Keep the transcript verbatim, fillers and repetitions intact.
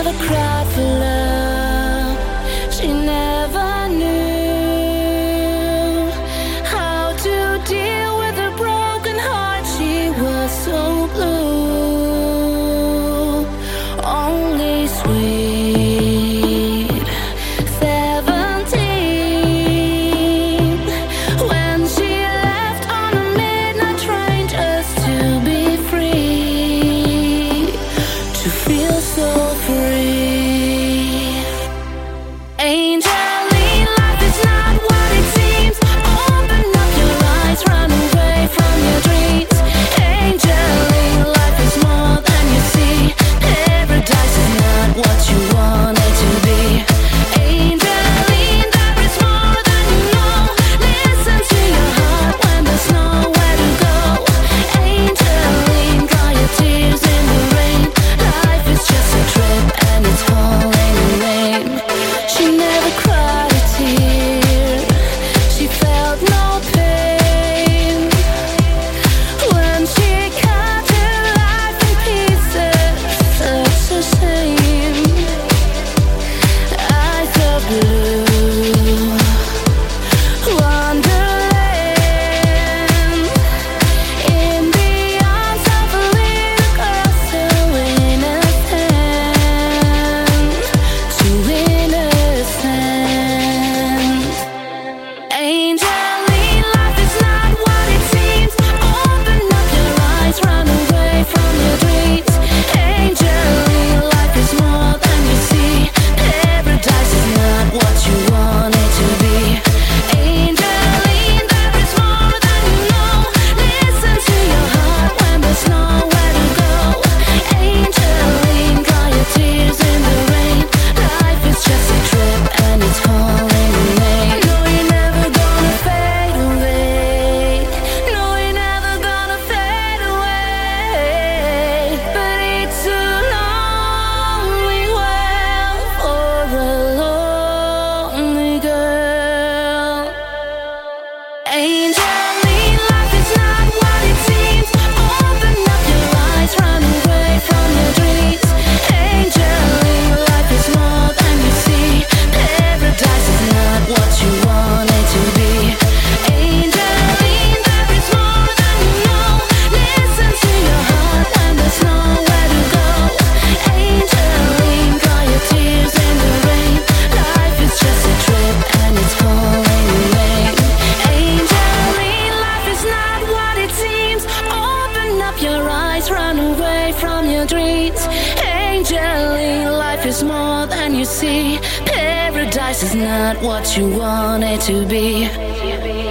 never cried for love. She never knew how to deal with a broken heart. She was so blue, only sweet seventeen, when she left on a midnight train just to be free, to feel so free. Angeline, life is not what it seems. Open up your eyes, run away from your dreams. Angeline, life is more than you see. Paradise is not what you want it to be. Angeline, there is more than you know. Listen to your heart when there's nowhere to go. Angeline, dry your tears in the rain. Life is just a trip and it's falling in vain. She never cried a tear. She felt no pain when she cut her life in pieces. Such a shame. Eyes are blue, wonderland, in the arms of a little girl so innocent, too innocent. Angeline, life is not what it seems. Open up your eyes, run away from your dreams. Angeline, life is more than you see. Paradise is not what you want it to be. Angeline, there is more than you know. Listen to your heart when there's nowhere to go. Angeline, dry your tears in the rain. Life is just a trip and it's falling in vain. No, you're never gonna fade away. No, you're never gonna fade away. But it's a lonely world for a lonely girl. Angeline, life is not what it seems. Open up your eyes, run away from your dreams. Angeline, life is more than you see. Paradise is not what you want it to be. Angeline, there is more than you know. Listen to your heart when there's nowhere to go. Angeline, dry your tears in the rain. Life is just a trip and it's falling in vain. Angeline, life is not what it seems. Open up your eyes, run away from your dreams. Angeline, life is more than you see. Paradise is not what you want it to be.